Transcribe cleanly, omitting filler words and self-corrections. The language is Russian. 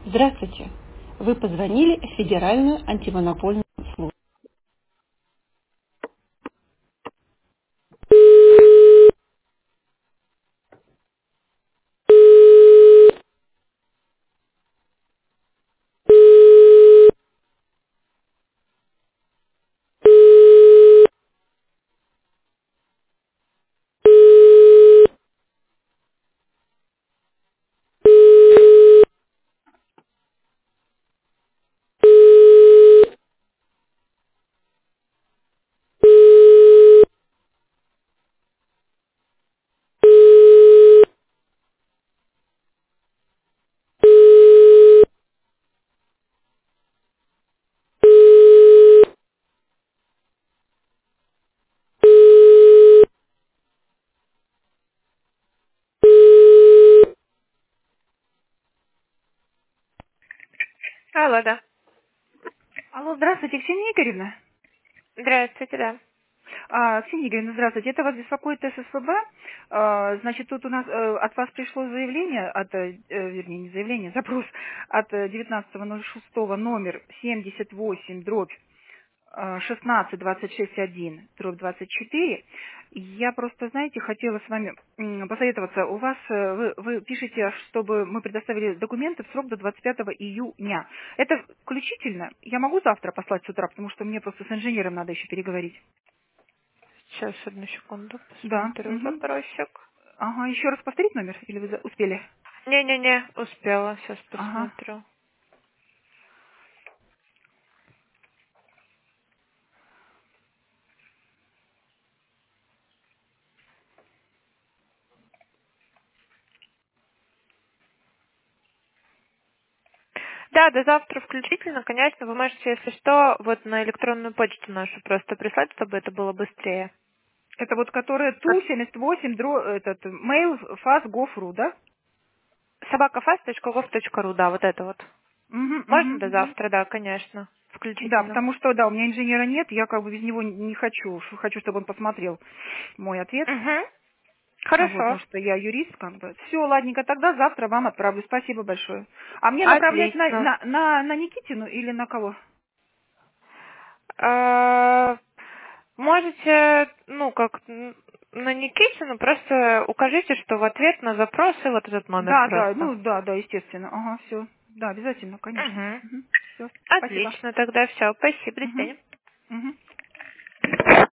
Здравствуйте. Вы позвонили в Федеральную антимонопольную службу. Алло, да. Алло, здравствуйте, Ксения Игоревна. Здравствуйте, да. Ксения Игоревна, здравствуйте. Это вас беспокоит ССВБ. Значит, тут у нас от вас пришло заявление, вернее, не заявление, запрос от 19.06 номер 78 дробь 16-26-1/24. Я просто, знаете, хотела с вами посоветоваться. У вас, вы пишете, чтобы мы предоставили документы в срок до 25 июня. Это включительно? Я могу завтра послать с утра, потому что мне просто с инженером надо еще переговорить. Сейчас, одну секунду, Да. посмотрю Мгм. запросик. Ага, еще раз повторить номер? Или вы успели? Не-не-не, успела, сейчас Ага. посмотрю. Да, до завтра включительно, конечно, вы можете, если что, вот на электронную почту нашу просто прислать, чтобы это было быстрее. Это вот которая Как Ту-78, этот, mail, fast.gov.ru, да? собакафаст.gov.ru, да, вот это вот. Угу, Можно угу. до завтра, да, конечно, Да, включительно. потому что, да, у меня инженера нет, я как бы без него не хочу. Хочу, чтобы он посмотрел мой ответ. Угу. Вот, потому Хорошо. что я юрист, как бы. Все, ладненько, тогда завтра вам отправлю. Спасибо большое. А мне направлять Отлично. на Никитину или на кого? А, Можете, ну, как на Никитину, просто укажите, что в ответ на запросы вот этот номер Да, да, просто. ну да, да, естественно. Ага, все. Да, обязательно, конечно. Угу. Все, спасибо. Отлично, тогда все. Спасибо, до Угу. свидания. Угу.